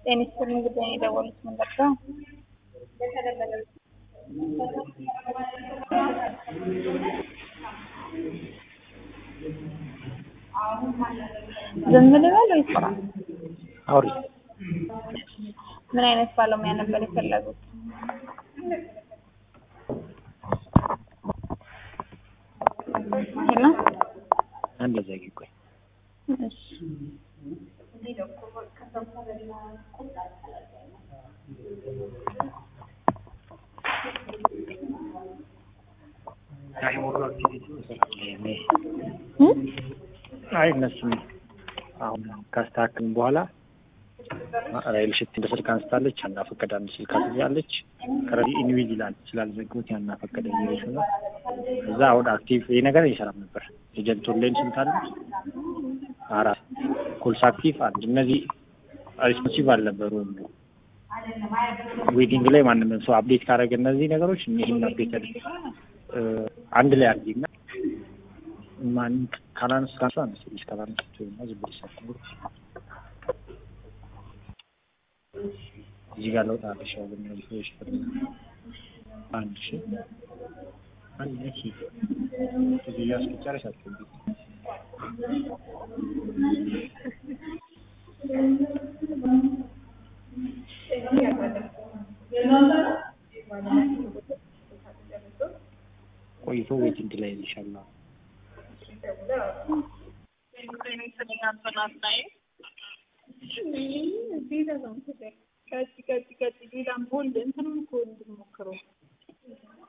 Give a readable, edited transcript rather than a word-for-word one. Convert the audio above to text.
ጤና እንግዲህ የደወሉት ምን ነበር? ዝም ብለዋል ወይስ አውሪ ምን አይነት ባለሙያ ነበር የፈለጉት? ሄሎ አንድ ዘጊ ቆይ እሺ አይ እነሱም አሁን ካስተካከልን በኋላ ራይል ሽት እንደስልክ አንስታለች እና ፈቀደ አንድ ስልክ አትያለች ከረዲ ኢንቪል ይላል ስላልዘጉት ያና ፈቀደ ይይሽ ነው እዛ አሁን አክቲቭ ይሄ ነገር ይሰራም ነበር ኤጀንት ኦንላይን ስንታል አራት ኮልስ አክቲቭ አንድ እነዚህ ሪስፖንሲቭ አልነበሩም ዌቲንግ ላይ ማንንም ሰው አፕዴት ካደረገ እነዚህ ነገሮች ይሄን አፕዴት አንድ ላይ አድርጊና ማን ካላንስ ካንሳንስ ካላንስ ነው ዝም ብሎ እዚህ ጋር ነው ታዲያ ነው ፍሬሽ አንድ ሺ አንድ ሺ እዚህ ያስከቻለሻችሁ ቆይቶ ዌቲንግ ላይ ይሻላል ከዚህ ሌላም ቦል እንትኑን እኮ እንድንሞክረው